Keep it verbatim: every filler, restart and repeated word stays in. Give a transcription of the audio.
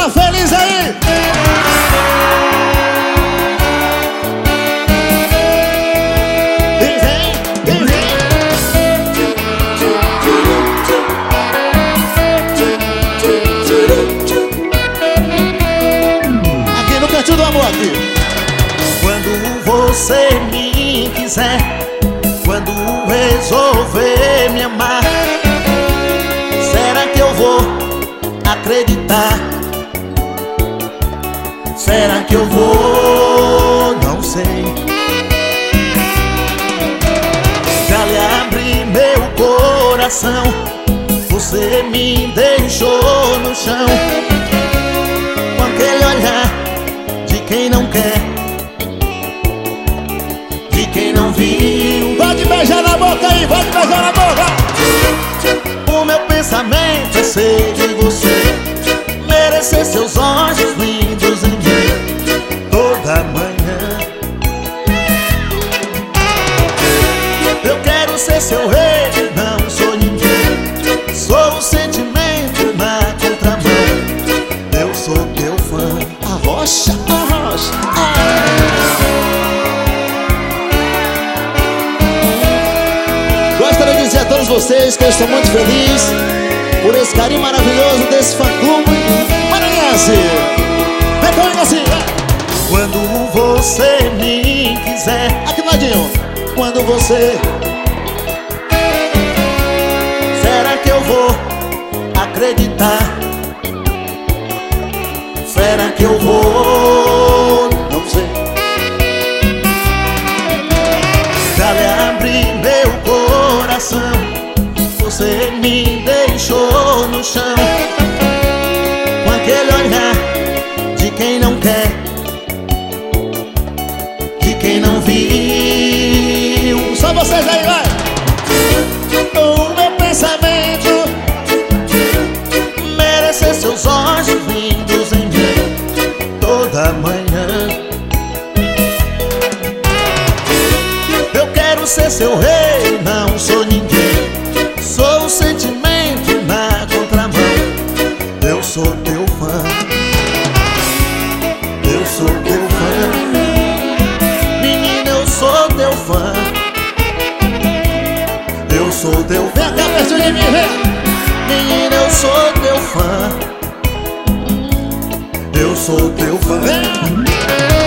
tá feliz aí? E vem, e vem. Aqui no cantinho do amor, aqui. Quando você me quiser, quando resolver me amar, será que eu vou acreditar? Será que eu vou? Não sei. Já lhe abri meu coração, você me deixou no chão, com aquele olhar de quem não quer, de quem não viu. Pode beijar na boca aí, pode beijar na boca. O meu pensamento é ser de você, merecer seus olhos lindos em mim toda manhã. Eu quero ser seu rei, não sou ninguém, sou o sentimento na contramão. Eu sou teu fã. Arrocha, arrocha, Gostaria de dizer a todos vocês que eu estou muito feliz por esse carinho maravilhoso desse fã-clube maranhense. Vem comigo assim, vai. Quando você me quiser, Aqui, Nadinho. Quando você... será que eu vou acreditar? Será que eu vou? Não sei. Já lhe abri meu coração, você me deixou no chão, com aquele olhar de quem não quer, de quem não viu. Só vocês aí, vai. O meu pensamento merecer seus olhos lindos em mim toda manhã. Eu quero ser seu rei, não sou ninguém, sou o sentimento na contramão. Eu sou teu fã, eu sou teu fã, menina, eu sou teu fã, eu sou teu fã. Vem cá perto de mim, vem. Menina, eu sou teu fã, eu sou teu fã.